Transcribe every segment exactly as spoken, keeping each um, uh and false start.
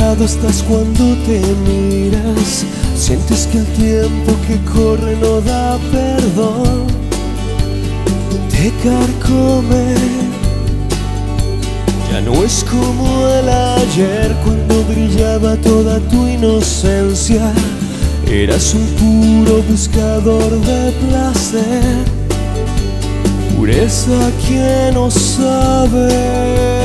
parado estás cuando te miras. Sientes que el tiempo que corre no da perdón, te carcome. Ya no es como el ayer, cuando brillaba toda tu inocencia. Eras un puro buscador de placer, pureza que no sabe.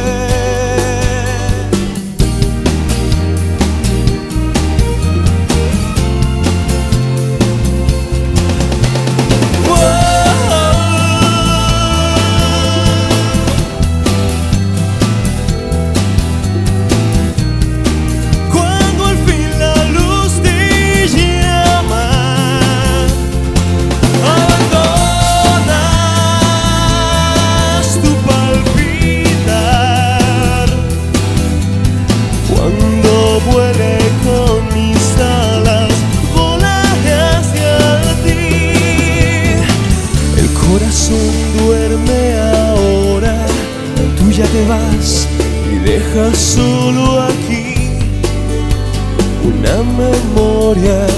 Duerme ahora, tú ya te vas y dejas solo aquí una memoria,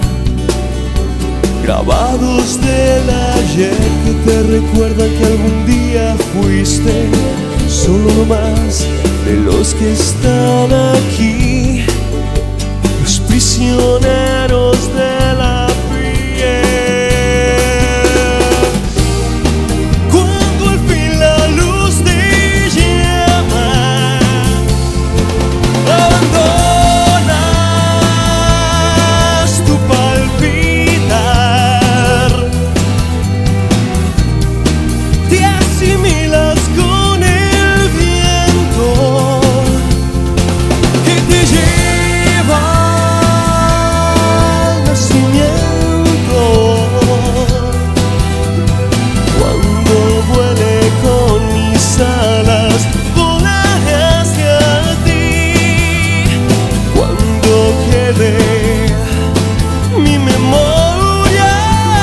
grabados del ayer que te recuerdan que algún día fuiste solo uno más de los que están aquí, los prisioneros de la mi memoria.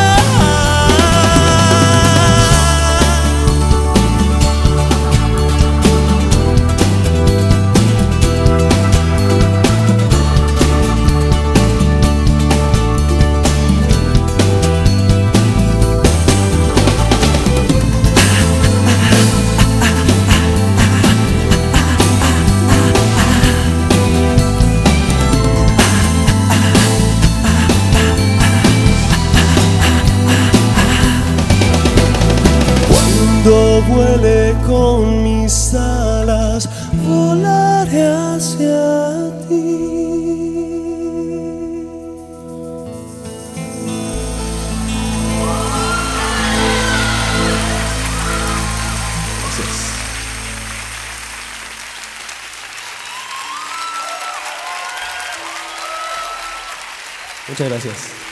Cuando vuele con mis alas, volaré hacia ti. Gracias. Muchas gracias.